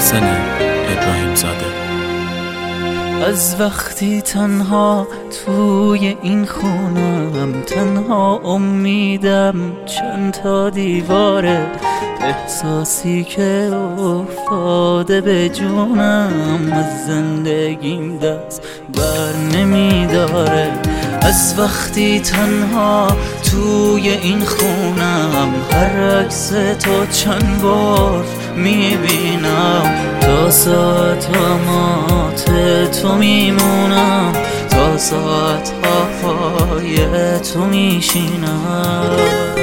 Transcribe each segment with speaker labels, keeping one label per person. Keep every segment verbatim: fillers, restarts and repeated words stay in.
Speaker 1: محسن ابراهیم زاده.
Speaker 2: از وقتی تنها توی این خونم، تنها امیدم چند تا دیواره، احساسی که افتاده به جونم، از زندگیم دست بر نمیداره. از وقتی تنها توی این خونم، هر عکس تو چند بار میبینم، تا ساعت ها مات تو میمونم، تا ساعت ها پای تو میشینم.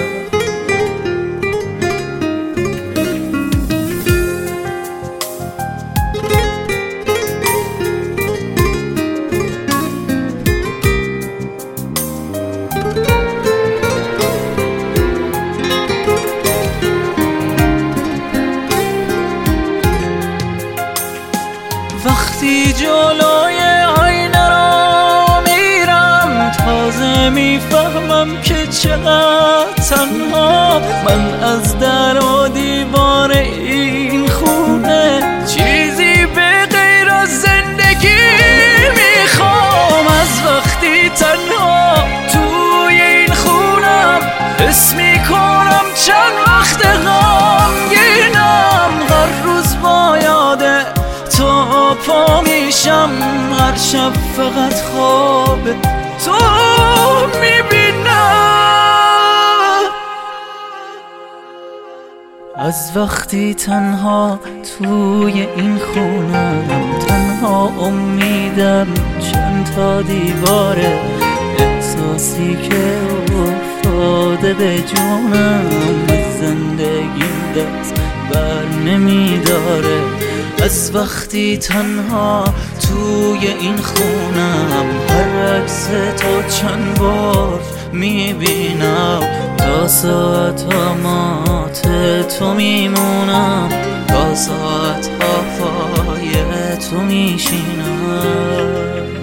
Speaker 2: وقتی جلوی آینه را میرم، تازه میفهمم که چقدر تنها من. از در و دیوار این خونه چیزی به غیر از زندگی میخوام. از وقتی تنها توی این خونم، حس میکنم چند وقت غمگینم. هر روز با یاده تو پا میشم، هر شب فقط خواب تو میبینم. از وقتی تنها توی این خونم، تنها امیدم چند تا دیواره، احساسی که افتاده به جونم، از زندگیم دست بر نمیداره. از وقتی تنها توی این خونم، هر عکس تو چند بار میبینم، تا ساعت ها مات تو میمونم، تا ساعت ها پای تو میشینم.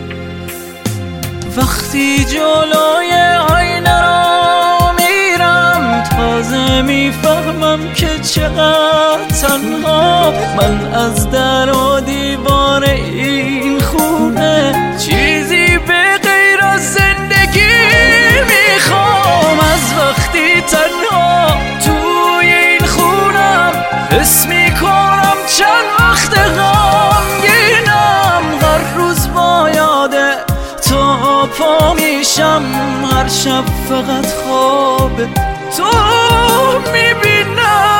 Speaker 2: وقتی جلوی آینه را میرم، تازه میفهمم که چقدر تنها من. از در و دیوار این خونه چیزی به غیر از زندگی میخوام. از وقتی تنها توی این خونم، حس میکنم چند وقت غمگینم. هر روز با یاده تو پا میشم، هر شب فقط خواب تو میبینم.